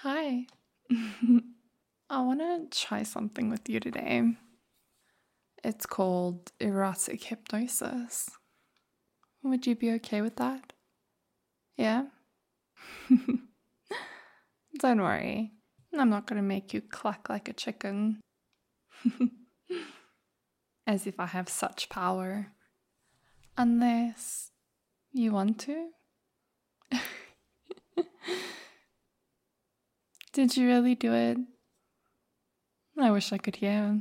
Hi. I want to try something with you today. It's called erotic hypnosis. Would you be okay with that? Yeah? Don't worry. I'm not going to make you cluck like a chicken. As if I have such power. Unless you want to. Did you really do it? I wish I could hear.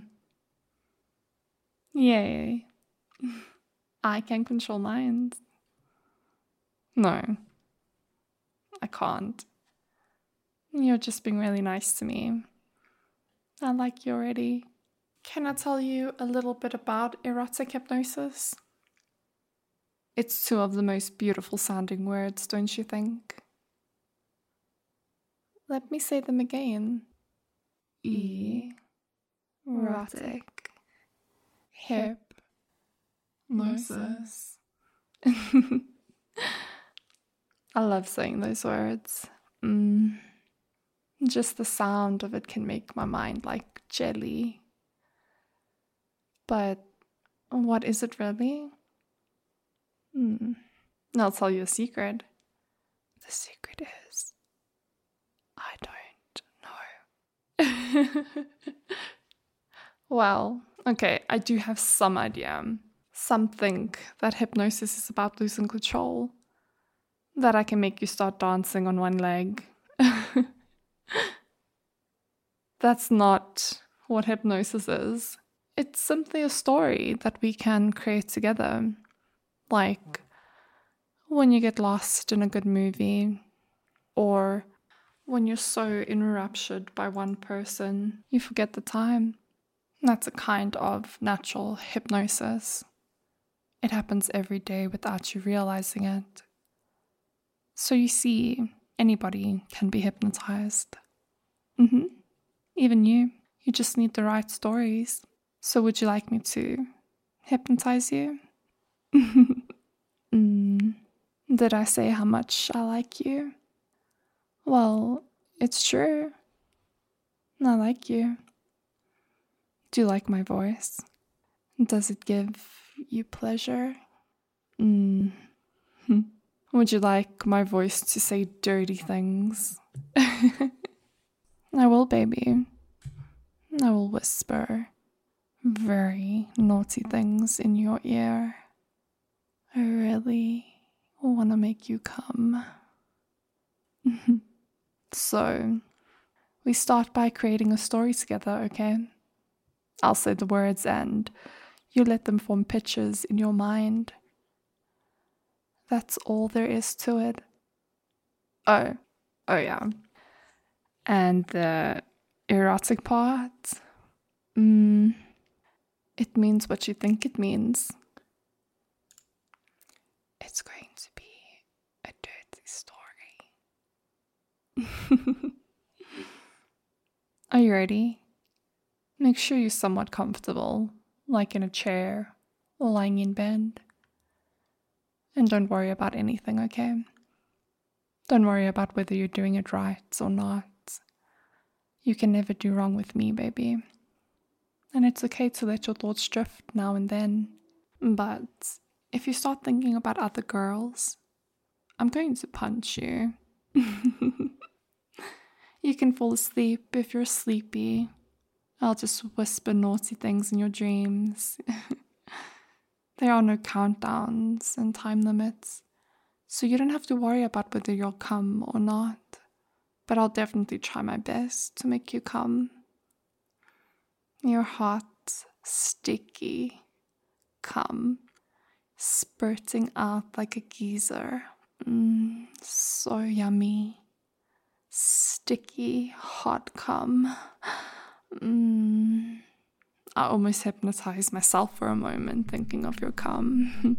Yay. I can control minds. No, I can't. You're just being really nice to me. I like you already. Can I tell you a little bit about erotic hypnosis? It's two of the most beautiful sounding words, don't you think? Let me say them again. Erotic hypnosis. I love saying those words. Just the sound of it can make my mind like jelly. But what is it really? I'll tell you a secret. The secret is I don't know. Well, okay, I do have some idea. Some think that hypnosis is about losing control. That I can make you start dancing on one leg. That's not what hypnosis is. It's simply a story that we can create together. Like when you get lost in a good movie, or when you're so enraptured by one person, you forget the time. That's a kind of natural hypnosis. It happens every day without you realizing it. So you see, anybody can be hypnotized. Even you. You just need the right stories. So would you like me to hypnotize you? Did I say how much I like you? Well, it's true. I like you. Do you like my voice? Does it give you pleasure? Would you like my voice to say dirty things? I will, baby. I will whisper very naughty things in your ear. I really want to make you come. So, we start by creating a story together, okay? I'll say the words and you let them form pictures in your mind. That's all there is to it. Oh yeah. And the erotic part, it means what you think it means. It's going to be a dirty story. Are you ready? Make sure you're somewhat comfortable, like in a chair or lying in bed. And don't worry about anything, okay? Don't worry about whether you're doing it right or not. You can never do wrong with me, baby. And it's okay to let your thoughts drift now and then. But if you start thinking about other girls, I'm going to punch you. You can fall asleep if you're sleepy. I'll just whisper naughty things in your dreams. There are no countdowns and time limits, so you don't have to worry about whether you'll come or not. But I'll definitely try my best to make you come. Your hot, sticky cum spurting out like a geyser. So yummy. Sticky, hot cum. I almost hypnotized myself for a moment thinking of your cum.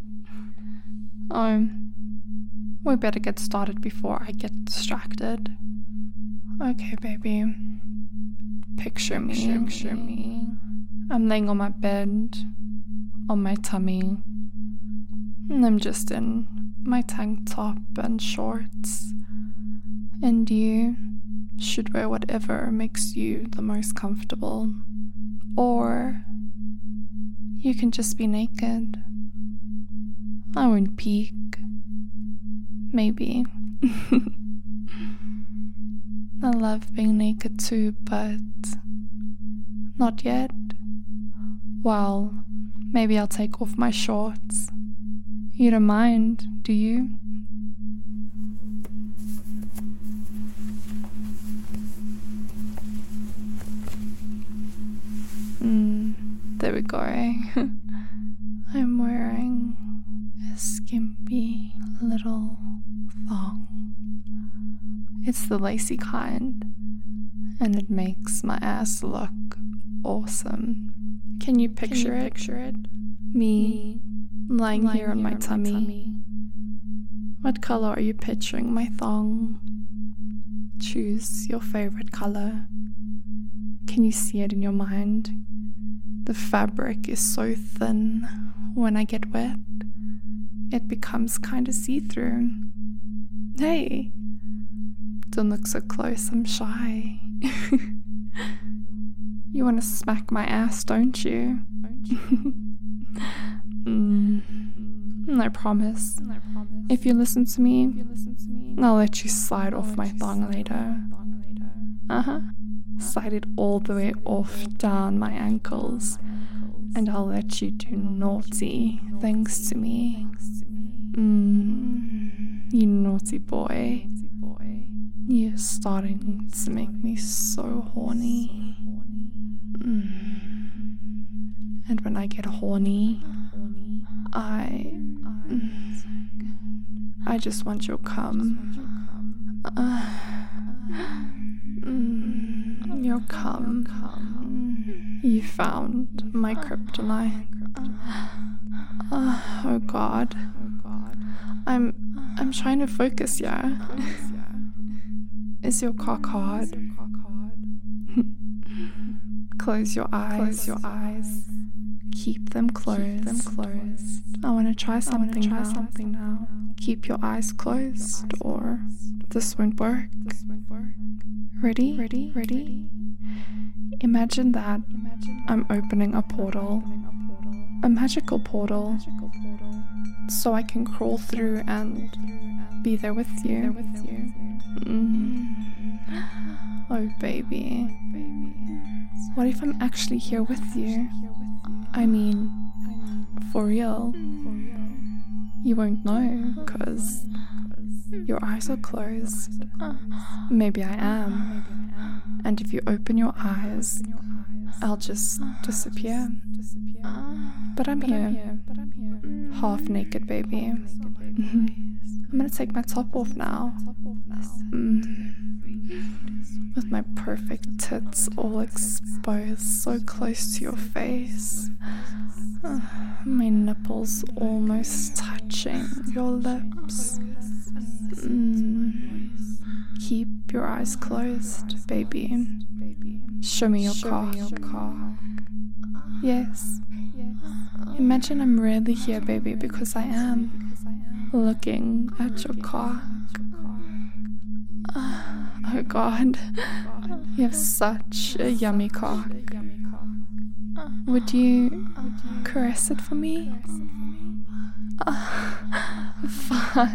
We better get started before I get distracted. Okay, baby. Picture me. I'm laying on my bed, on my tummy, and I'm just in my tank top and shorts. And you, should wear whatever makes you the most comfortable. Or you can just be naked. I won't peek. Maybe. I love being naked too, but not yet. Well, maybe I'll take off my shorts. You don't mind, do you? There we go. I'm wearing a skimpy little thong. It's the lacy kind, and it makes my ass look awesome. Can you picture it? Me lying here on my tummy. What color are you picturing my thong? Choose your favorite color. Can you see it in your mind? The fabric is so thin. When I get wet, it becomes kind of see-through. Hey, don't look so close, I'm shy. You want to smack my ass, don't you? I promise. If you listen to me, I'll let you slide off my thong later. Slide it all the way off down my ankles, and I'll let you do naughty things to me. You naughty boy. You're starting to make me so horny. And when I get horny, I just want your cum. Your cum. You found my kryptonite. Oh God. I'm trying to focus, yeah. Is your cock hard? Close your eyes. Keep them closed. I want to try something now. Keep your eyes closed, or this won't work. Ready? Imagine that I'm opening a portal. A magical portal. So I can crawl through and be there with you. Oh baby. What if I'm actually here with you? I mean, for real. You won't know, 'cause your eyes are closed. Maybe I am. And if you open your eyes, I'll just disappear. But I'm here. Half naked, baby. I'm gonna take my top off now. With my perfect tits all exposed, so close to your face. My nipples almost touching your lips. Keep your eyes closed, baby. Show me your cock. Yes. Imagine I'm really here, baby, because I am looking at your cock. Oh God, you have such a yummy cock. Would you caress it for me? Fuck.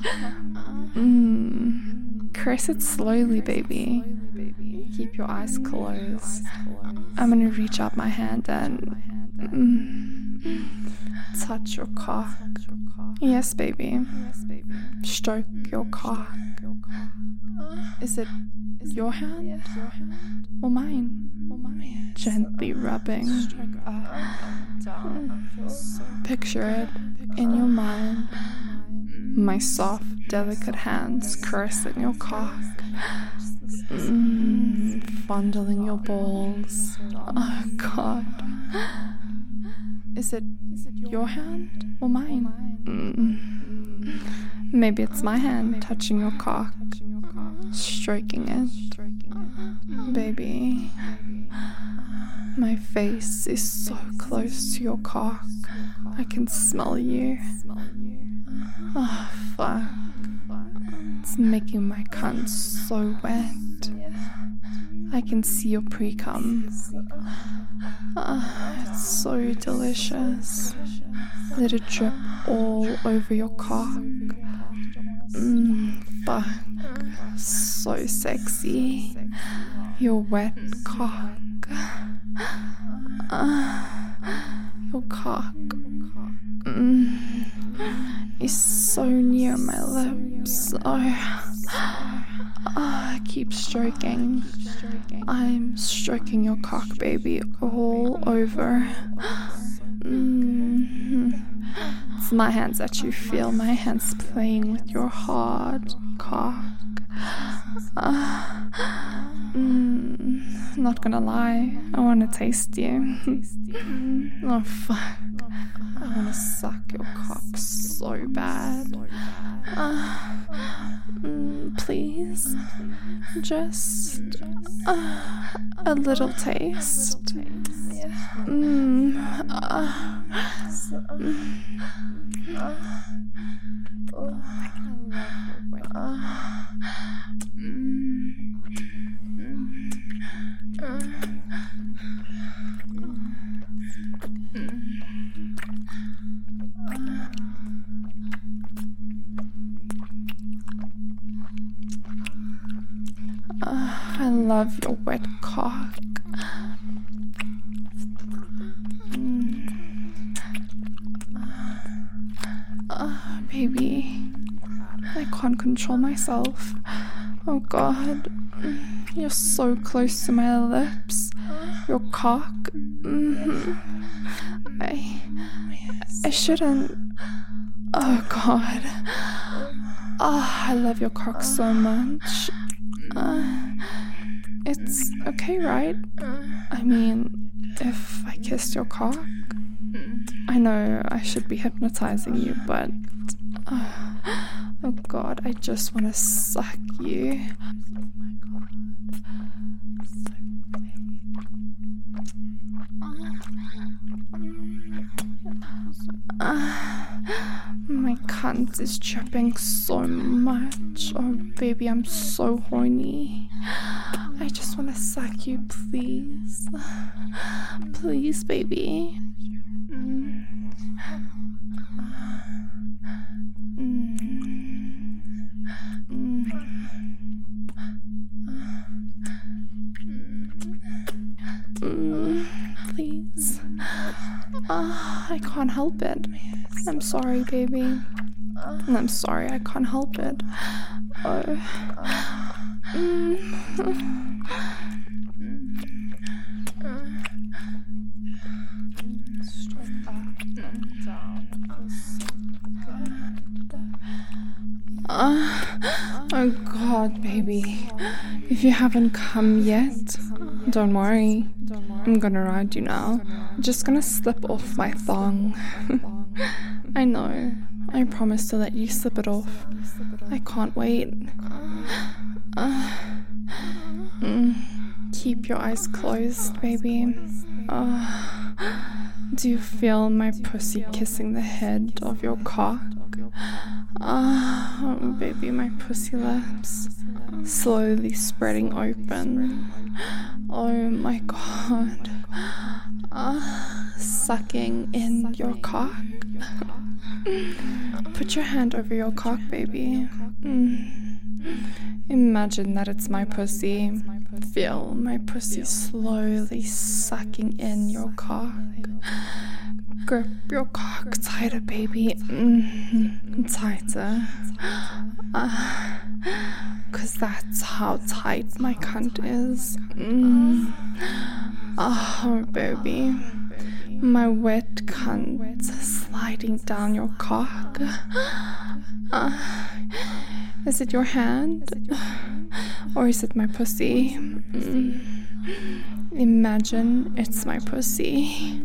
Caress it slowly, baby. Keep your eyes closed. I'm gonna reach out my hand and touch your cock. Yes, baby. Stroke your cock. Is it your hand or mine? Gently rubbing. Picture it in your mind. My soft, delicate hands caressing your cock. Fondling your balls. Oh God. Is it your hand or mine? Maybe it's my hand touching your cock, stroking it. Baby, my face is so close to your cock. I can smell you. Oh, fuck. It's making my cunt so wet. I can see your pre-cum. It's so delicious. Let it drip all over your cock. Fuck. So sexy. Your wet cock. Your cock is so near my lips. Keep stroking. I'm stroking your cock, baby, all over. It's my hands that you feel. My hands playing with your hard cock. Not gonna lie, I wanna taste you. Oh fuck, I wanna suck your cock so bad. Please, just a little taste. I love your wet cock. Baby, I can't control myself. Oh God, you're so close to my lips. Your cock. I shouldn't. Oh God. I love your cock so much. It's okay, right? I mean, if I kissed your cock, I know I should be hypnotizing you, but oh God, I just want to suck you. My cunt is dripping so much. Oh baby, I'm so horny. I just want to suck you, please. Please, baby. Please. I can't help it. I'm sorry, baby. I'm sorry, I can't help it. Oh God, baby. If you haven't come yet, don't worry. I'm gonna ride you now. I'm just gonna slip off my thong. I know. I promise to let you slip it off. I can't wait. Keep your eyes closed, baby. Do you feel my pussy kissing the head of your cock? Oh, baby, my pussy lips slowly spreading open. Oh my God. Sucking in your cock. Put your hand over your cock, baby. Imagine that it's my pussy. Feel my pussy slowly sucking in your cock. Grip your cock tighter, baby. Tighter. 'Cause that's how tight my cunt is. Oh, baby. My wet cunt sliding down your cock. Is it your hand? Or is it my pussy? Imagine it's my pussy.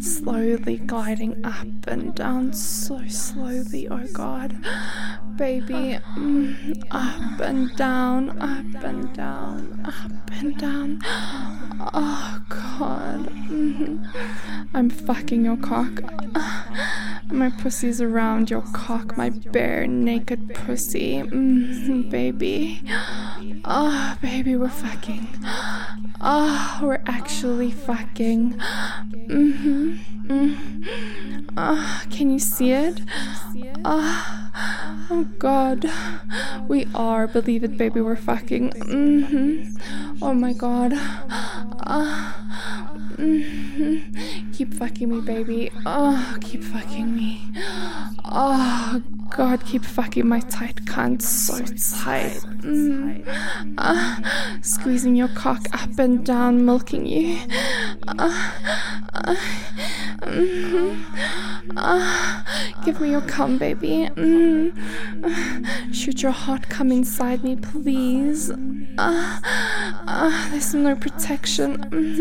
slowly gliding up and down, so slowly, oh God. Baby, up and down, up and down, up and down. Oh God. I'm fucking your cock. My pussy's around your cock, my bare naked pussy. Baby. Oh, baby, we're fucking. Oh, we're actually fucking. Can you see it? Oh God. We are. Believe it, baby, we're fucking. Oh my God. Keep fucking me, baby. Oh, keep fucking me. Oh God, keep fucking my tight cunt so tight. Squeezing your cock up and down, milking you. Give me your cum, baby. Shoot your hot cum inside me, please. There's no protection.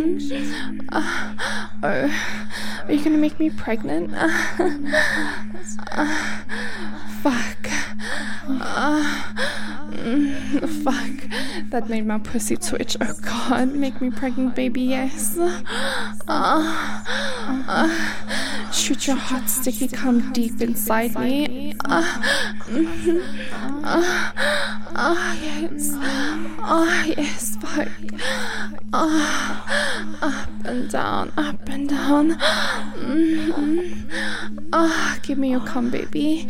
Oh, are you gonna make me pregnant? Fuck. Fuck. That made my pussy twitch. Oh God, make me pregnant, baby, yes. Shoot your hot sticky cum deep inside me. Yes. Yes, fuck. Up and down, up and down. Give me your cum, baby.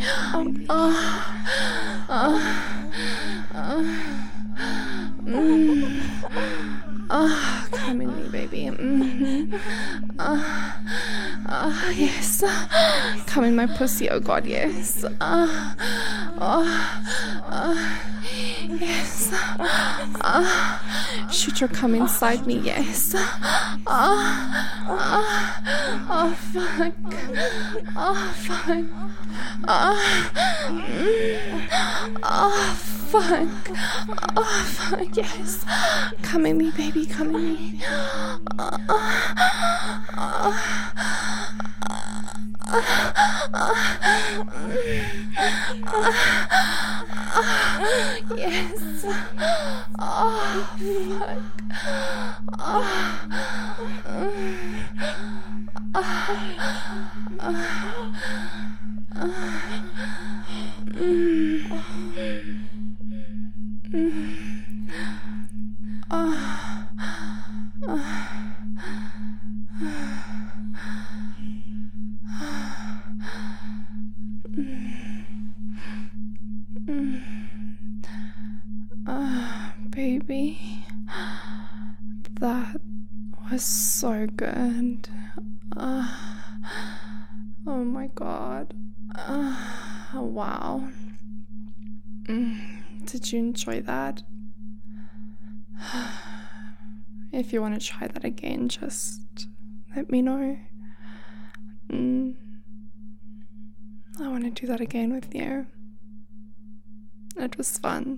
Come in me, baby. Yes. Come in my pussy, oh God, yes. Yes. Shoot your cum inside me, yes. Oh, fuck. Oh, fuck. Fuck. Oh, fuck, yes. Come in me, baby, come in me. Yes. Oh, fuck. Baby, that was so good. Oh my God. Wow. Did you enjoy that? If you want to try that again, just let me know. I want to do that again with you. It was fun.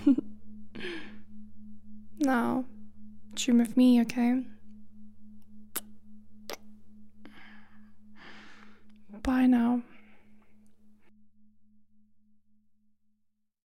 Now, dream of me, okay? Bye now.